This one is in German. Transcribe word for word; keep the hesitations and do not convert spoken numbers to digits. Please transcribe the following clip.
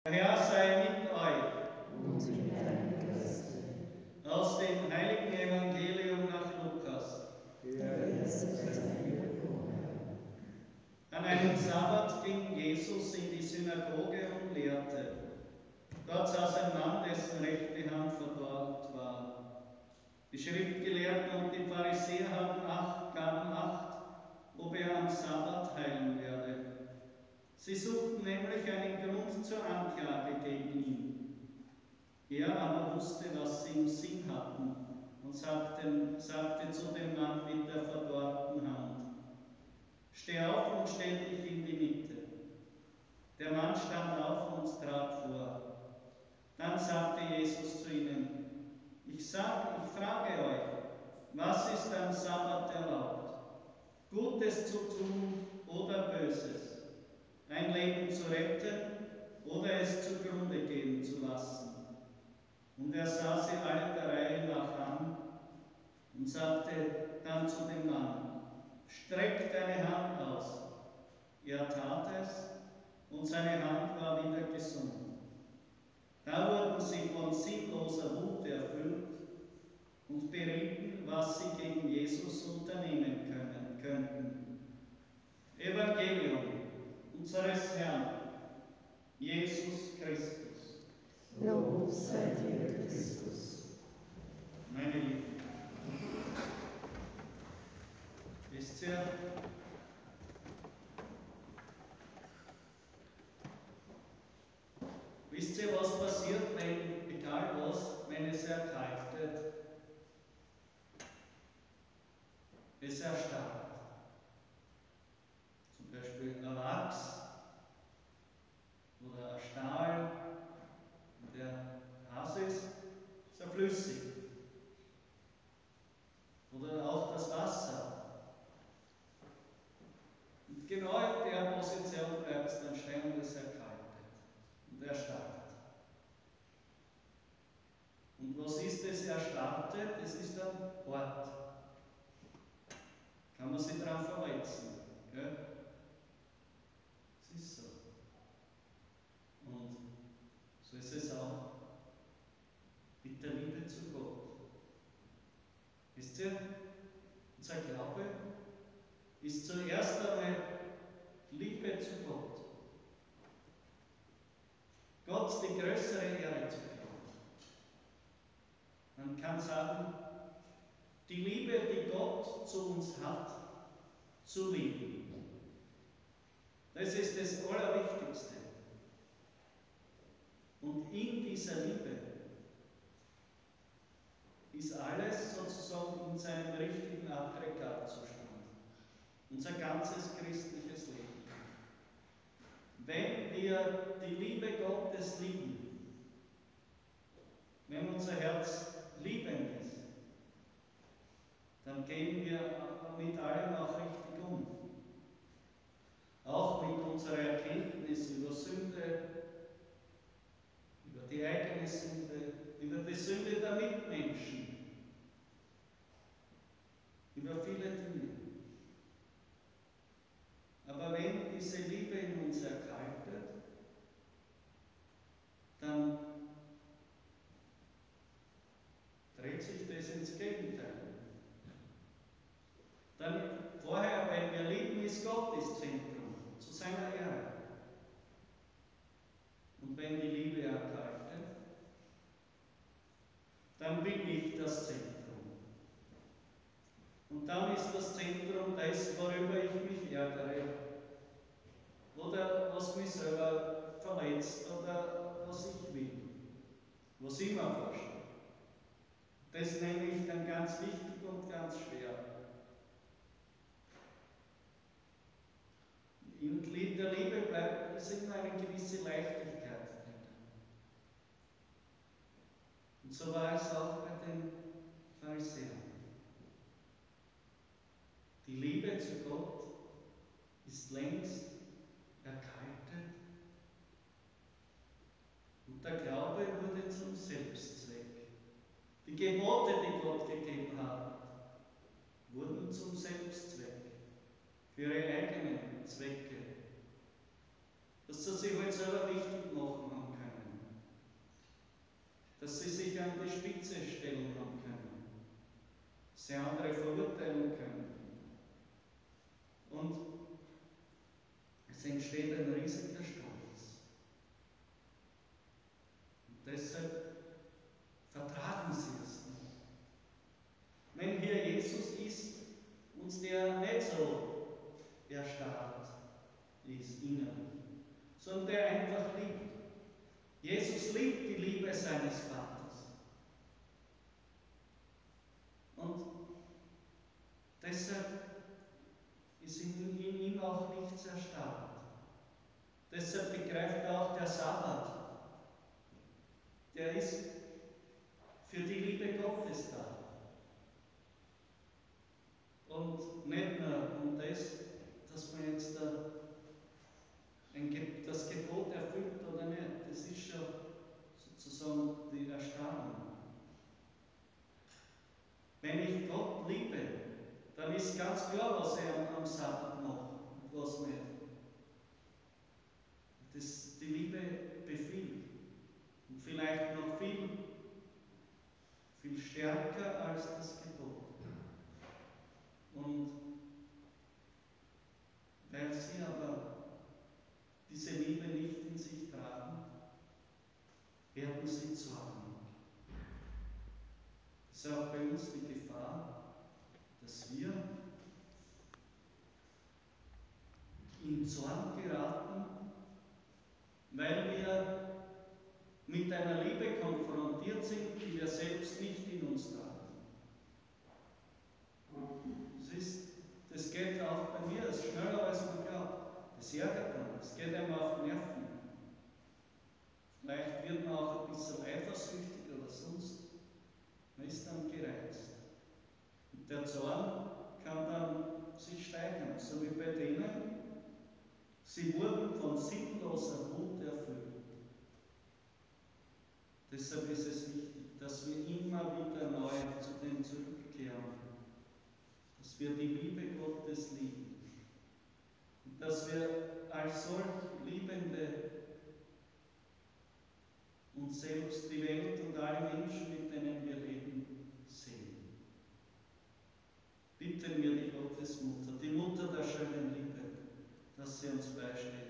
Der Herr sei mit euch. Und mit deinem Geiste. Aus dem heiligen Evangelium nach Lukas. Ehre sei dir, o Herr. An einem Sabbat ging Jesus in die Synagoge und lehrte. Dort saß ein Mann, dessen rechte Hand verdorrt war. Die Schriftgelehrten und die Pharisäer haben acht, gaben Acht, ob er am Sabbat heilen werde. Sie suchten nämlich einen Grund zur Anklage gegen ihn. Er aber wusste, was sie im Sinn hatten und sagte, sagte zu dem Mann mit der verdorrten Hand: Steh auf und stell dich in die Mitte. Der Mann stand auf und trat vor. Dann sagte Jesus zu ihnen: Ich sag, ich frage euch, was ist am Sabbat erlaubt? Gutes zu tun oder Böses? Ein Leben zu retten oder es zugrunde gehen zu lassen? Und er sah sie alle der Reihe nach an und sagte dann zu dem Mann: Streck deine Hand aus. Er tat es, und seine Hand war wieder gesund. Da wurden sie von sinnloser Wut erfüllt und berieten, was sie gegen Jesus unternehmen können, könnten. Evangelium unseres Herrn, Jesus Christus. Lob sei dir, Christus. Meine Lieben, wisst ihr, wisst ihr, was passiert, wenn, egal was, wenn es erkaltet? Es erstarrt. Zum Beispiel ein Wachs oder ein Stahl, der heiß ist, ist er flüssig. Oder auch das Wasser. Und genau in der Position bleibt es dann stehen und es erkaltet und erstarrt. Und was ist das Erstarrte? Das ist dann hart. Kann man sich daran verletzen. Gell? Das ist so. Und so ist es auch mit der Liebe zu Gott. Wisst ihr, unser Glaube ist zuerst einmal Liebe zu Gott. Gott die größere Ehre zu geben. Man kann sagen, die Liebe, die Gott zu uns hat, zu lieben. Das ist das Allerwichtigste. Und in dieser Liebe ist alles sozusagen in seinem richtigen Aggregatzustand. Unser ganzes christliches Leben. Wenn wir die Liebe Gottes lieben, wenn unser Herz liebend ist, dann gehen wir mit allem auch richtig um. Auch mit unserer Erkenntnis über Sünde, über die eigene Sünde, über die Sünde der Mitmenschen, über viele Dinge. Aber wenn diese Liebe in uns erkaltet, dann dreht sich das ins Gegenteil. Dann vorher, wenn wir lieben, ist Gott das Zentrum, zu seiner Ehre. Und wenn die Liebe erkaltet, dann bin ich das Zentrum. Und dann ist das Zentrum das, worüber ich mich ärgere. Oder was mich selber verletzt oder was ich will. Was immer vorsteht. Das nenne ich dann ganz wichtig und ganz schwer. In der Liebe bleibt es immer eine gewisse Leichtigkeit drin. Und so war es auch bei den Pharisäern. Die Liebe zu Gott ist längst erkaltet und der Glaube wurde zum Selbstzweck. Die Gebote, die Gott gegeben hat, wurden zum Selbstzweck, für ihre eigenen Zwecke, dass sie sich halt selber wichtig machen haben dass sie sich an die Spitze stellen haben können, dass sie andere verurteilen können. Und es entsteht ein riesiger Stolz. Und deshalb vertragen sie es nicht. Wenn hier Jesus ist, uns der nicht so erstarrt ist innerlich, sondern der einfach liebt. Jesus liebt die Liebe seines Vaters. Und deshalb ist in, in ihm auch nichts erstarrt. Deshalb begreift auch der Sabbat, der ist für die Liebe Gottes da. Und nicht nur um das, dass man jetzt ein Ge das Gebot erfüllt oder nicht. Das ist schon sozusagen die Erstarrung. Wenn ich Gott liebe, dann ist ganz klar, was er am Sabbat macht und was nicht. Das, die Liebe befiehlt. Und vielleicht noch viel, viel stärker als das Gebot. Und weil sie aber diese Liebe nicht in sich tragen, werden sie zornig. Das ist auch bei uns die Gefahr, dass wir in Zorn geraten, weil wir mit einer Liebe konfrontiert sind, die wir selbst nicht in uns tragen. Das, ist, das geht auch bei mir, das ist schneller als man glaubt. Das ärgert dann, das geht einem auf die Nerven. Vielleicht wird man auch ein bisschen eifersüchtig oder sonst. Man ist dann gereizt. Und der Zorn kann dann sich steigern, so wie bei denen. Sie wurden von sinnloser Wut erfüllt. Deshalb ist es wichtig, dass wir immer wieder neu zu dem zurückkehren, dass wir die Liebe Gottes lieben und dass wir als solch Liebende uns selbst, die Welt und alle Menschen, mit denen wir leben, sehen. Bitten wir die Gottesmutter, die Mutter der schönen Liebe, dass sie uns beisteht.